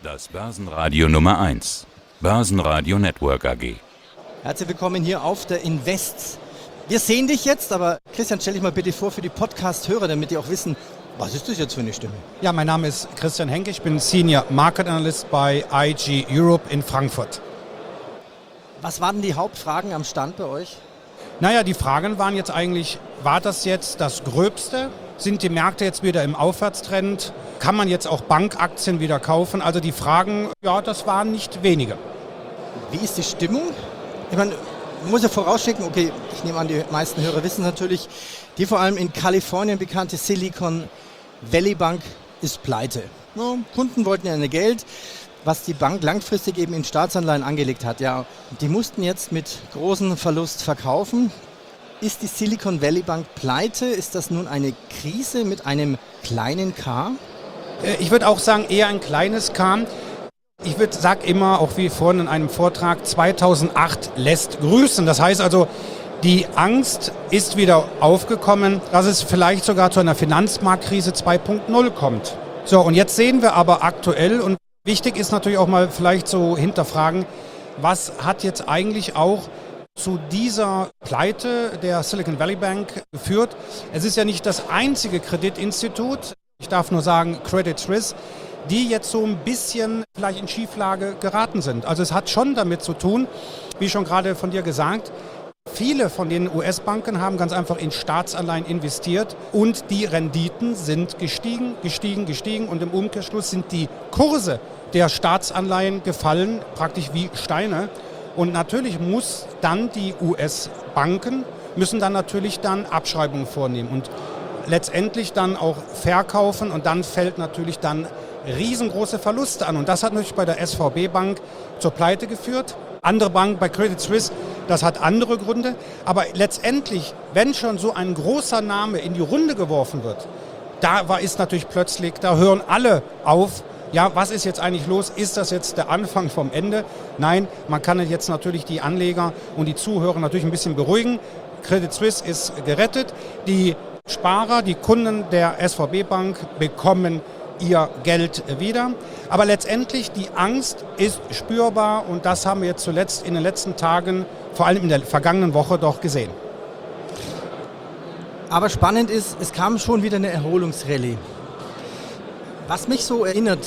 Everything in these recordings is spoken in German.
Das Börsenradio Nummer 1. Börsenradio Network AG. Herzlich willkommen hier auf der Invest. Wir sehen dich jetzt, aber Christian, stell dich mal bitte vor für die Podcast-Hörer, damit die auch wissen, was ist das jetzt für eine Stimme? Ja, mein Name ist Christian Henke, ich bin Senior Market Analyst bei IG Europe in Frankfurt. Was waren die Hauptfragen am Stand bei euch? Naja, die Fragen waren jetzt eigentlich, war das jetzt das Gröbste? Sind die Märkte jetzt wieder im Aufwärtstrend? Kann man jetzt auch Bankaktien wieder kaufen? Also die Fragen, ja, das waren nicht wenige. Wie ist die Stimmung? Ich meine, man muss ja vorausschicken, okay, ich nehme an, die meisten Hörer wissen natürlich, die vor allem in Kalifornien bekannte Silicon Valley Bank ist pleite. Ja, Kunden wollten ja Geld, was die Bank langfristig eben in Staatsanleihen angelegt hat. Ja, die mussten jetzt mit großem Verlust verkaufen. Ist die Silicon Valley Bank pleite? Ist das nun eine Krise mit einem kleinen K? Ich würde auch sagen, eher ein kleines K. Ich sage immer, auch wie vorhin in einem Vortrag, 2008 lässt grüßen. Das heißt also, die Angst ist wieder aufgekommen, dass es vielleicht sogar zu einer Finanzmarktkrise 2.0 kommt. So, und jetzt sehen wir aber aktuell, und wichtig ist natürlich auch mal vielleicht so hinterfragen, was hat jetzt eigentlich auch zu dieser Pleite der Silicon Valley Bank geführt. Es ist ja nicht das einzige Kreditinstitut, ich darf nur sagen Credit Suisse, die jetzt so ein bisschen vielleicht in Schieflage geraten sind. Also es hat schon damit zu tun, wie schon gerade von dir gesagt, viele von den US-Banken haben ganz einfach in Staatsanleihen investiert und die Renditen sind gestiegen und im Umkehrschluss sind die Kurse der Staatsanleihen gefallen, praktisch wie Steine. Und natürlich müssen dann die US-Banken natürlich Abschreibungen vornehmen und letztendlich dann auch verkaufen und dann fällt natürlich dann riesengroße Verluste an. Und das hat natürlich bei der SVB-Bank zur Pleite geführt. Andere Bank bei Credit Suisse, das hat andere Gründe. Aber letztendlich, wenn schon so ein großer Name in die Runde geworfen wird, ist natürlich plötzlich, da hören alle auf. Ja, was ist jetzt eigentlich los? Ist das jetzt der Anfang vom Ende? Nein, man kann jetzt natürlich die Anleger und die Zuhörer natürlich ein bisschen beruhigen. Credit Suisse ist gerettet. Die Sparer, die Kunden der SVB-Bank bekommen ihr Geld wieder. Aber letztendlich die Angst ist spürbar und das haben wir jetzt zuletzt in den letzten Tagen, vor allem in der vergangenen Woche, doch gesehen. Aber spannend ist, es kam schon wieder eine Erholungsrallye. Was mich so erinnert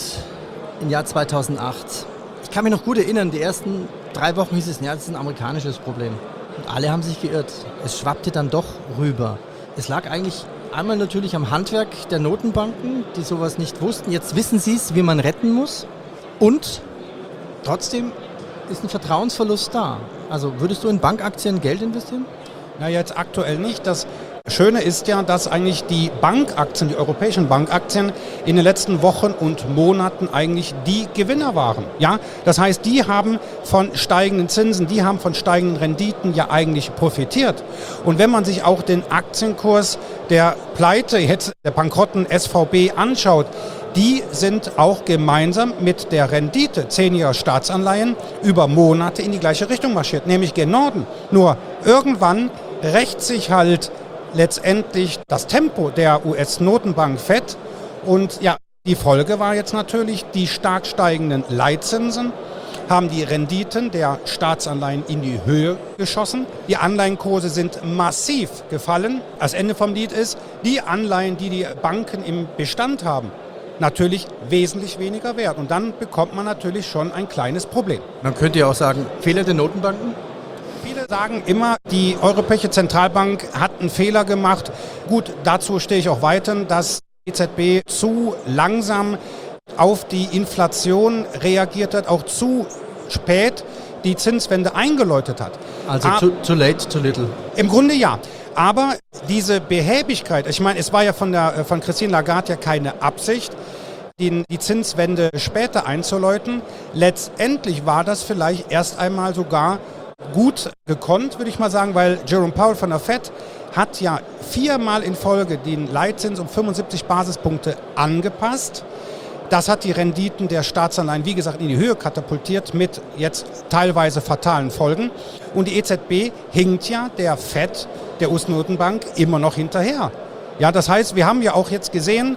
im Jahr 2008, ich kann mich noch gut erinnern, die ersten 3 Wochen hieß es, ja, das ist ein amerikanisches Problem. Und alle haben sich geirrt. Es schwappte dann doch rüber. Es lag eigentlich einmal natürlich am Handwerk der Notenbanken, die sowas nicht wussten. Jetzt wissen sie es, wie man retten muss. Und trotzdem ist ein Vertrauensverlust da. Also würdest du in Bankaktien Geld investieren? Na, jetzt aktuell nicht. Das Schöne ist ja, dass eigentlich die Bankaktien, die europäischen Bankaktien in den letzten Wochen und Monaten eigentlich die Gewinner waren. Ja, das heißt, die haben von steigenden Zinsen, die haben von steigenden Renditen ja eigentlich profitiert. Und wenn man sich auch den Aktienkurs der Pleite, jetzt der bankrotten SVB anschaut, die sind auch gemeinsam mit der Rendite 10-jähriger Staatsanleihen über Monate in die gleiche Richtung marschiert, nämlich gen Norden. Nur irgendwann rächt sich halt letztendlich das Tempo der US-Notenbank Fed und ja, die Folge war jetzt natürlich, die stark steigenden Leitzinsen haben die Renditen der Staatsanleihen in die Höhe geschossen. Die Anleihenkurse sind massiv gefallen. Das Ende vom Lied ist, die Anleihen, die die Banken im Bestand haben, natürlich wesentlich weniger wert. Und dann bekommt man natürlich schon ein kleines Problem. Man könnte ja auch sagen, Fehler der Notenbanken? Viele sagen immer, die Europäische Zentralbank hat einen Fehler gemacht. Gut, dazu stehe ich auch weiter, dass die EZB zu langsam auf die Inflation reagiert hat, auch zu spät die Zinswende eingeläutet hat. Also too late, too little. Im Grunde ja. Aber diese Behäbigkeit, ich meine, es war ja von Christine Lagarde ja keine Absicht, die Zinswende später einzuläuten. Letztendlich war das vielleicht erst einmal sogar gut gekonnt, würde ich mal sagen, weil Jerome Powell von der Fed hat ja 4-mal in Folge den Leitzins um 75 Basispunkte angepasst. Das hat die Renditen der Staatsanleihen, wie gesagt, in die Höhe katapultiert mit jetzt teilweise fatalen Folgen. Und die EZB hinkt ja der Fed, der US-Notenbank, immer noch hinterher. Ja, das heißt, wir haben ja auch jetzt gesehen,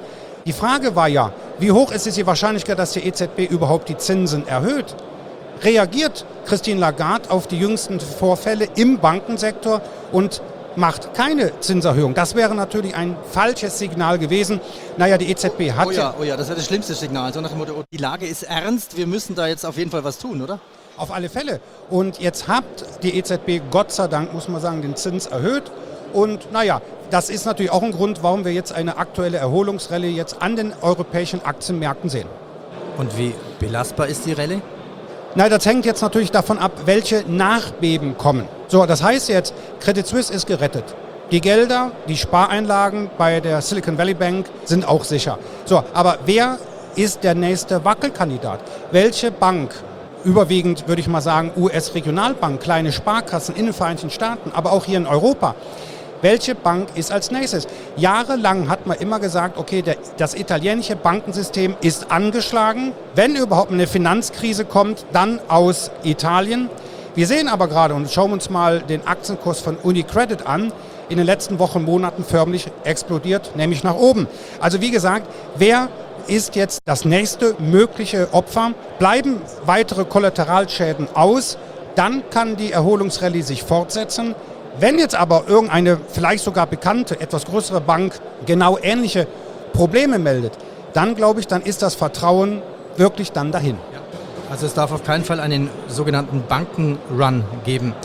Die Frage war ja, wie hoch ist es die Wahrscheinlichkeit, dass die EZB überhaupt die Zinsen erhöht? Reagiert Christine Lagarde auf die jüngsten Vorfälle im Bankensektor und macht keine Zinserhöhung? Das wäre natürlich ein falsches Signal gewesen. Naja, die EZB hat Oh ja, das wäre das schlimmste Signal. So nach dem Motto, die Lage ist ernst, wir müssen da jetzt auf jeden Fall was tun, oder? Auf alle Fälle. Und jetzt hat die EZB, Gott sei Dank, muss man sagen, den Zins erhöht. Und naja, das ist natürlich auch ein Grund, warum wir jetzt eine aktuelle Erholungsrallye jetzt an den europäischen Aktienmärkten sehen. Und wie belastbar ist die Rallye? Na, das hängt jetzt natürlich davon ab, welche Nachbeben kommen. So, das heißt jetzt, Credit Suisse ist gerettet. Die Gelder, die Spareinlagen bei der Silicon Valley Bank sind auch sicher. So, aber wer ist der nächste Wackelkandidat? Welche Bank, überwiegend würde ich mal sagen US-Regionalbank, kleine Sparkassen in den Vereinigten Staaten, aber auch hier in Europa, welche Bank ist als nächstes? Jahrelang hat man immer gesagt, okay, das italienische Bankensystem ist angeschlagen. Wenn überhaupt eine Finanzkrise kommt, dann aus Italien. Wir sehen aber gerade, und schauen uns mal den Aktienkurs von UniCredit an, in den letzten Wochen, Monaten förmlich explodiert, nämlich nach oben. Also wie gesagt, wer ist jetzt das nächste mögliche Opfer? Bleiben weitere Kollateralschäden aus, dann kann die Erholungsrallye sich fortsetzen. Wenn jetzt aber irgendeine vielleicht sogar bekannte, etwas größere Bank genau ähnliche Probleme meldet, dann glaube ich, dann ist das Vertrauen wirklich dann dahin. Also es darf auf keinen Fall einen sogenannten Bankenrun geben.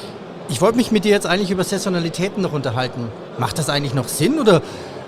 Ich wollte mich mit dir jetzt eigentlich über Saisonalitäten noch unterhalten. Macht das eigentlich noch Sinn oder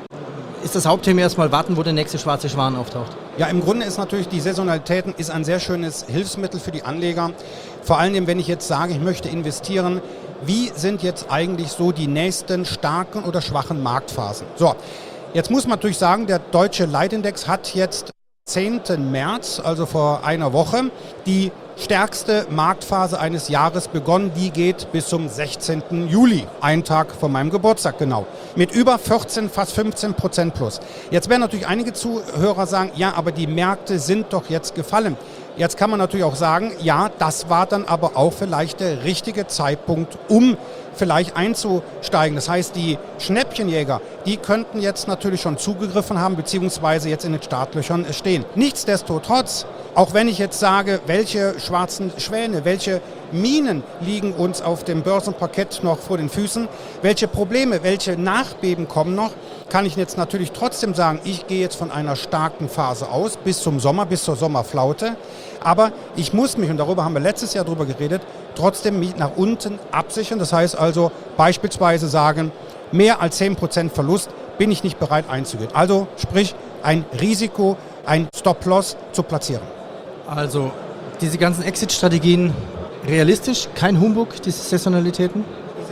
ist das Hauptthema erstmal warten, wo der nächste schwarze Schwan auftaucht? Ja, im Grunde ist natürlich die Saisonalitäten ist ein sehr schönes Hilfsmittel für die Anleger. Vor allem, wenn ich jetzt sage, ich möchte investieren, wie sind jetzt eigentlich so die nächsten starken oder schwachen Marktphasen? So, jetzt muss man natürlich sagen, der deutsche Leitindex hat jetzt 10. März, also vor einer Woche, die stärkste Marktphase eines Jahres begonnen. Die geht bis zum 16. Juli, einen Tag vor meinem Geburtstag genau, mit über 14, fast 15% plus. Jetzt werden natürlich einige Zuhörer sagen, ja, aber die Märkte sind doch jetzt gefallen. Jetzt kann man natürlich auch sagen, ja, das war dann aber auch vielleicht der richtige Zeitpunkt, um vielleicht einzusteigen. Das heißt, die Schnäppchenjäger, die könnten jetzt natürlich schon zugegriffen haben, beziehungsweise jetzt in den Startlöchern stehen. Nichtsdestotrotz, auch wenn ich jetzt sage, welche schwarzen Schwäne, welche Minen liegen uns auf dem Börsenparkett noch vor den Füßen, welche Probleme, welche Nachbeben kommen noch, kann ich jetzt natürlich trotzdem sagen, ich gehe jetzt von einer starken Phase aus bis zum Sommer, bis zur Sommerflaute. Aber ich muss mich, und darüber haben wir letztes Jahr drüber geredet, trotzdem mich nach unten absichern. Das heißt also beispielsweise sagen, mehr als 10% Verlust bin ich nicht bereit einzugehen. Also sprich, ein Risiko, ein Stop-Loss zu platzieren. Also diese ganzen Exit-Strategien realistisch, kein Humbug, diese Saisonalitäten?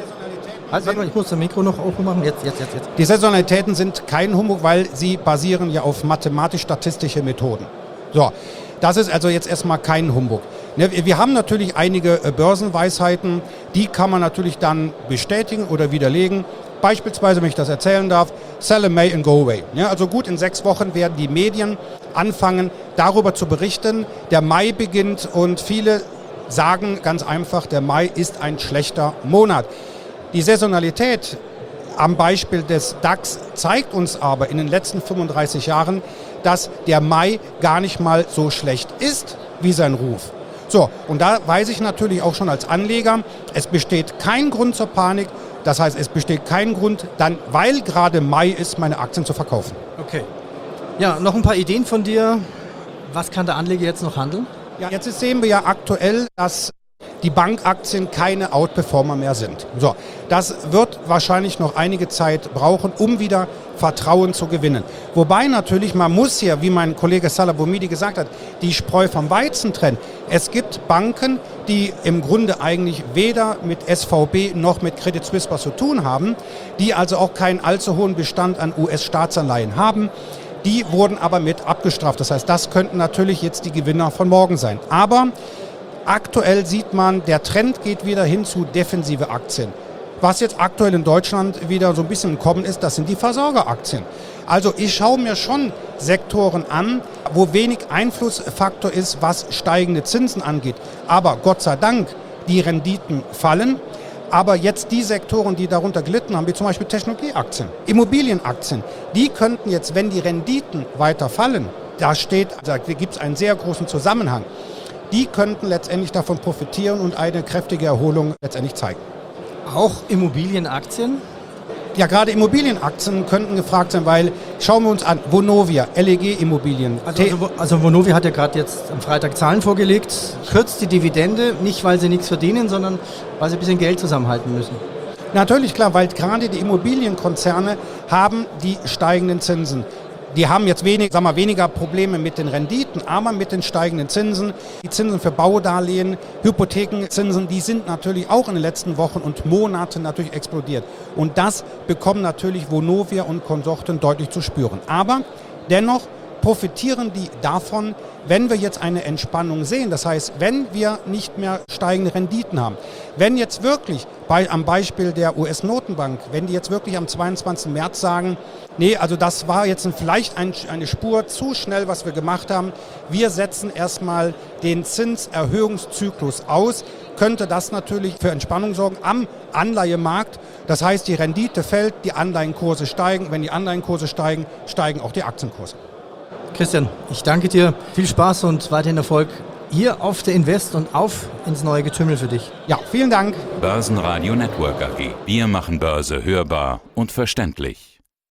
Warte mal, ich muss das Mikro noch aufmachen. Jetzt. Die Saisonalitäten sind kein Humbug, weil sie basieren ja auf mathematisch-statistische Methoden. So, das ist also jetzt erstmal kein Humbug. Wir haben natürlich einige Börsenweisheiten, die kann man natürlich dann bestätigen oder widerlegen. Beispielsweise, wenn ich das erzählen darf, sell in May and go away. Ja, also gut, in 6 Wochen werden die Medien anfangen, darüber zu berichten. Der Mai beginnt und viele sagen ganz einfach, der Mai ist ein schlechter Monat. Die Saisonalität am Beispiel des DAX zeigt uns aber in den letzten 35 Jahren, dass der Mai gar nicht mal so schlecht ist wie sein Ruf. So, und da weiß ich natürlich auch schon als Anleger, es besteht kein Grund zur Panik. Das heißt, es besteht kein Grund, dann, weil gerade Mai ist, meine Aktien zu verkaufen. Okay. Ja, noch ein paar Ideen von dir. Was kann der Anleger jetzt noch handeln? Ja, jetzt sehen wir ja aktuell, dass die Bankaktien keine Outperformer mehr sind. So, das wird wahrscheinlich noch einige Zeit brauchen, um wieder Vertrauen zu gewinnen. Wobei natürlich, man muss hier, wie mein Kollege Salah Boumidi gesagt hat, die Spreu vom Weizen trennen. Es gibt Banken, die im Grunde eigentlich weder mit SVB noch mit Credit Suisse was zu tun haben, die also auch keinen allzu hohen Bestand an US-Staatsanleihen haben. Die wurden aber mit abgestraft. Das heißt, das könnten natürlich jetzt die Gewinner von morgen sein. Aber aktuell sieht man, der Trend geht wieder hin zu defensive Aktien. Was jetzt aktuell in Deutschland wieder so ein bisschen im Kommen ist, das sind die Versorgeraktien. Also ich schaue mir schon Sektoren an, wo wenig Einflussfaktor ist, was steigende Zinsen angeht. Aber Gott sei Dank, die Renditen fallen. Aber jetzt die Sektoren, die darunter gelitten haben, wie zum Beispiel Technologieaktien, Immobilienaktien, die könnten jetzt, wenn die Renditen weiter fallen, da gibt es einen sehr großen Zusammenhang, die könnten letztendlich davon profitieren und eine kräftige Erholung letztendlich zeigen. Auch Immobilienaktien? Ja, gerade Immobilienaktien könnten gefragt sein, weil, schauen wir uns an, Vonovia, LEG Immobilien. Also Vonovia hat ja gerade jetzt am Freitag Zahlen vorgelegt, kürzt die Dividende, nicht weil sie nichts verdienen, sondern weil sie ein bisschen Geld zusammenhalten müssen. Natürlich, klar, weil gerade die Immobilienkonzerne haben die steigenden Zinsen. Die haben jetzt weniger Probleme mit den Renditen, aber mit den steigenden Zinsen. Die Zinsen für Baudarlehen, Hypothekenzinsen, die sind natürlich auch in den letzten Wochen und Monaten natürlich explodiert. Und das bekommen natürlich Vonovia und Konsorten deutlich zu spüren. Aber dennoch profitieren die davon, wenn wir jetzt eine Entspannung sehen. Das heißt, wenn wir nicht mehr steigende Renditen haben, wenn jetzt wirklich am Beispiel der US-Notenbank, wenn die jetzt wirklich am 22. März sagen, nee, also das war jetzt vielleicht eine Spur zu schnell, was wir gemacht haben, wir setzen erstmal den Zinserhöhungszyklus aus, könnte das natürlich für Entspannung sorgen am Anleihemarkt. Das heißt, die Rendite fällt, die Anleihenkurse steigen. Wenn die Anleihenkurse steigen, steigen auch die Aktienkurse. Christian, ich danke dir. Viel Spaß und weiterhin Erfolg hier auf der Invest und auf ins neue Getümmel für dich. Ja, vielen Dank. Börsenradio Network AG. Wir machen Börse hörbar und verständlich.